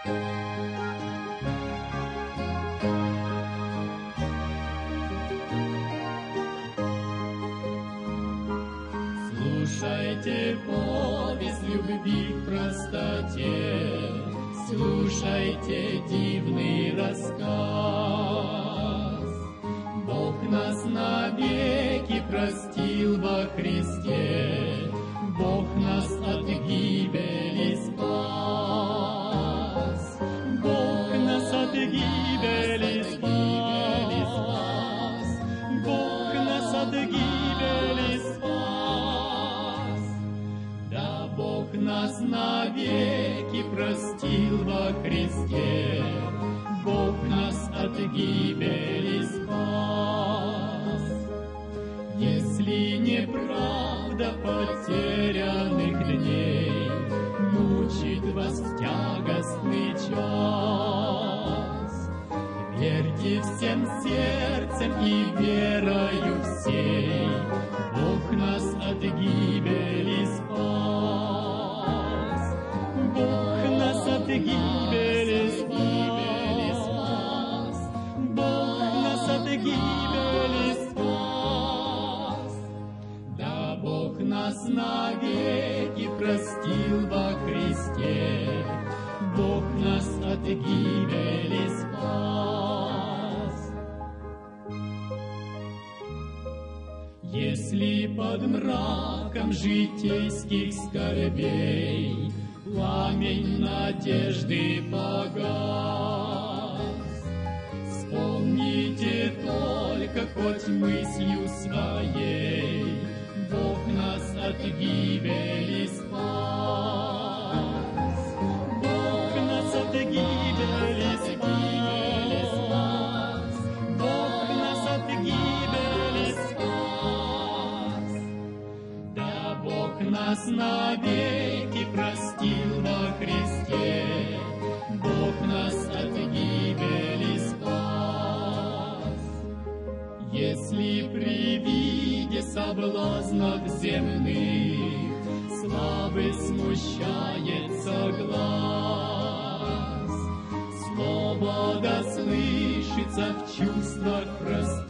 Слушайте повесть любви в простоте, слушайте дивный рассказ. Бог нас навеки простил во Христе, Бог нас от гибели спас. Бог нас от гибели спас. Бог нас от гибели спас. Да, Бог нас навеки простил во Христе, Бог нас от гибели спас. Если неправда потерянных дней мучит вас в тягостный час, верьте всем сердцем и верою всей, Бог нас от гибели спас. Бог нас от гибели спас. Бог нас от гибели спас. Да, Бог нас навеки простил во Христе, Бог нас от гибели спас. Если под мраком житейских скорбей пламень надежды погас, вспомните только хоть мыслью своей, Бог нас от гибели спас. Бог нас от гибели спас. Бог нас от гибели спас. Да, Бог нас навеки простил во Христе, Бог нас от гибели спас. Если при виде соблазнов земных славы смущается глаз, слово да слышится в чувствах простых,